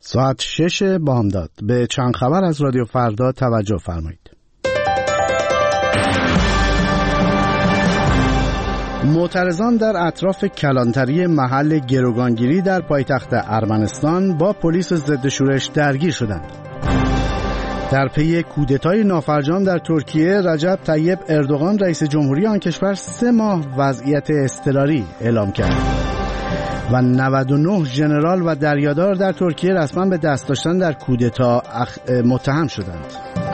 ساعت 6 بامداد. به چند خبر از رادیو فردا توجه فرمایید. معترضان در اطراف کلانتری محل گروگانگیری در پایتخت ارمنستان با پلیس ضد شورش درگیر شدند. در پی کودتای نافرجام در ترکیه، رجب طیب اردوغان رئیس جمهوری آن کشور 3 ماه وضعیت اضطراری اعلام کرد و 99 ژنرال و دریادار در ترکیه رسما به دست داشتن در کودتا متهم شدند.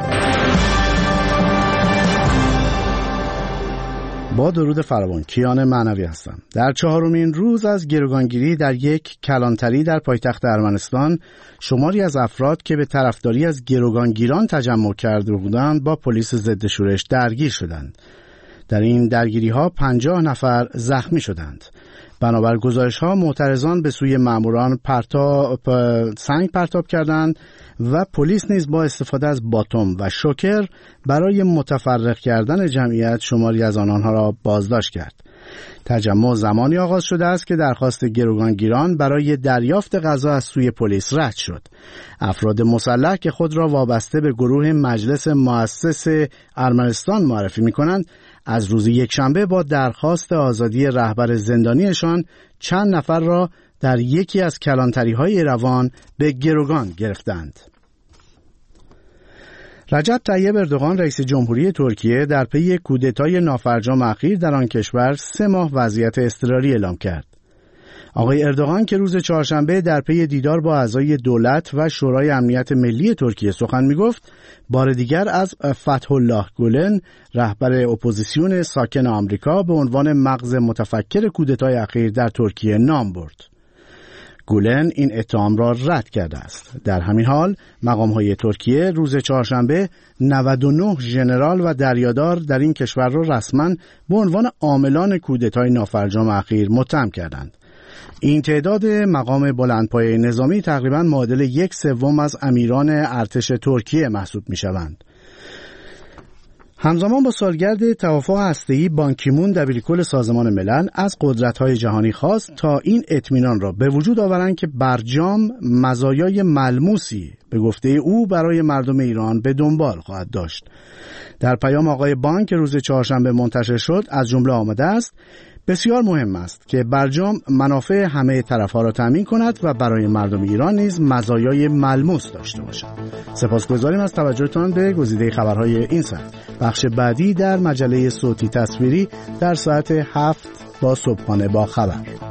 با درود فراوان، کیان معنوی هستم. در 4مین روز از گروگانگیری در یک کلانتری در پایتخت ارمنستان، شماری از افراد که به طرفداری از گروگانگیران تجمع کرده بودند با پلیس ضد شورش درگیر شدند. در این درگیری‌ها 50 نفر زخمی شدند. بنابر گزارش‌ها معترضان به سوی ماموران سنگ پرتاب کردند و پلیس نیز با استفاده از باتوم و شوکر برای متفرق کردن جمعیت شماری از آنها را بازداشت کرد. تجمع زمانی آغاز شده است که درخواست گروگانگیران برای دریافت غذا از سوی پلیس رد شد. افراد مسلح که خود را وابسته به گروه مجلس مؤسس ارمنستان معرفی می‌کنند، از روز یکشنبه با درخواست آزادی رهبر زندانیشان چند نفر را در یکی از کلانتری‌های ایروان به گروگان گرفتند. رجب طیب اردوغان رئیس جمهوری ترکیه در پی کودتای نافرجام اخیر در آن کشور 3 ماه وضعیت اضطراری اعلام کرد. آقای اردوغان که روز چهارشنبه در پی دیدار با اعضای دولت و شورای امنیت ملی ترکیه سخن می‌گفت، بار دیگر از فتح الله گولن رهبر اپوزیسیون ساکن آمریکا به عنوان مغز متفکر کودتای اخیر در ترکیه نام برد. گولن این اتهام را رد کرده است. در همین حال مقام‌های ترکیه روز چهارشنبه 99 ژنرال و دریادار در این کشور را رسما به عنوان عاملان کودتای نافرجام اخیر متهم کردند. این تعداد مقام بلندپایه نظامی تقریباً معادل 1/3 از امیران ارتش ترکیه محسوب می‌شوند. همزمان با سالگرد توافق هسته‌ای، بان کی مون دبیرکل سازمان ملل از قدرت‌های جهانی خواست تا این اطمینان را به وجود آورند که برجام مزایای ملموسی به گفته او برای مردم ایران به دنبال خواهد داشت. در پیام آقای بان که روز چهارشنبه منتشر شد از جمله آمده است: بسیار مهم است که برجام منافع همه طرف‌ها را تامین کند و برای مردم ایران نیز مزایای ملموس داشته باشد. سپاسگزاریم از توجهتان به گزیده خبرهای این ساعت. بخش بعدی در مجله صوتی تصویری در ساعت 7 با صبحانه با خبر.